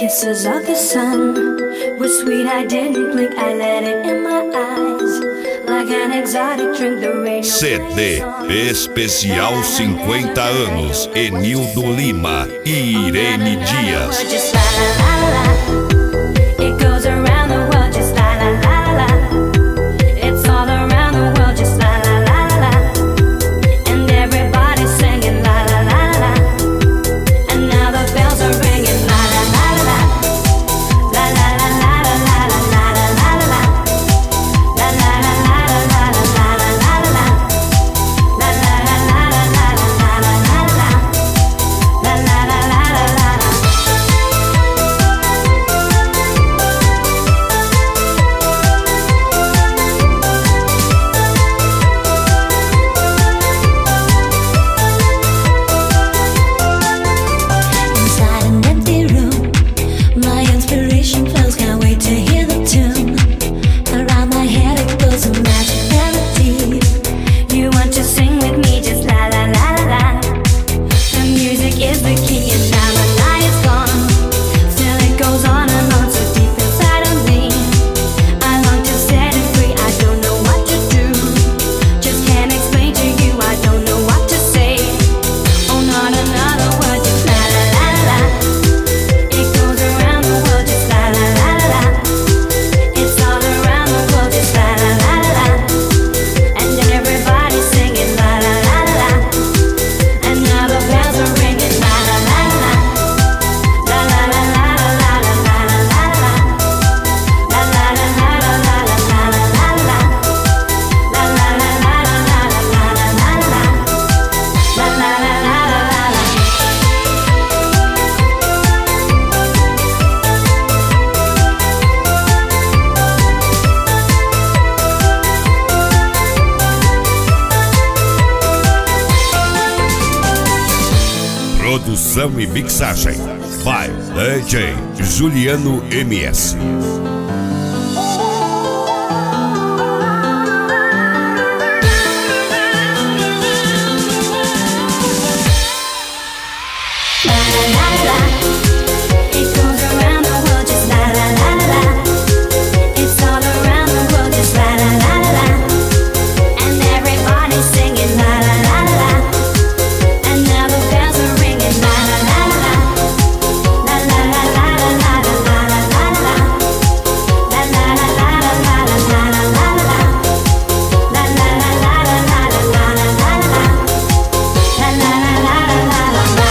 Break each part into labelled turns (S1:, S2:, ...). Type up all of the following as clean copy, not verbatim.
S1: kisses of the sun were sweet, I didn't blink, I let it in my eyes. Like an exotic drink, the radio
S2: CD especial 50 anos, Enildo Lima e Irene Dias.
S1: Just la la la la. It goes around the world, just la la la la. It's all around the world, just la la la la. And everybody's singing la la la la. And now the bells are ringing la la la la. La la la la la la la la la la. La la la la la la la la la. La la la la la la la la la. La la la la la la. Inside an empty room, my inspiration flows, can't wait to hear the tune. Around my head it goes a magic melody. You want to sing with me, just la la la la la. The music is the key and now the lie is gone. Still it goes on and on so deep inside of me. I long to set it free, I don't know what to do. Just can't explain to you, I don't know what to say. Oh, not another word, just la la la la. It goes around the world, just la la la la. It's all around the world, just la la la la. And everybody's singing la la la la. And now the bells are ringing la la la la. La la la la la la la la la. La la la la la la la la la la. La la la la la la la la la la. La la la la la la.
S2: Produção e mixagem by DJ Juliano MS.
S1: It goes around the world, just la la la la. It's all around the world, just la la la la. And everybody's singing la la la la. And now the bells are ringing la la la la. La la la la la la la la la. La la la la la la la la la la. La la la la la la la la la la. La la la la la la la la.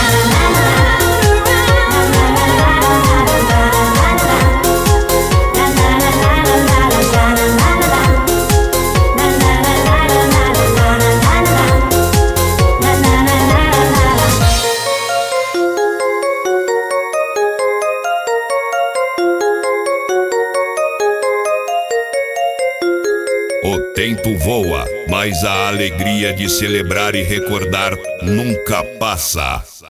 S2: O tempo voa, mas a alegria de celebrar e recordar nunca passa.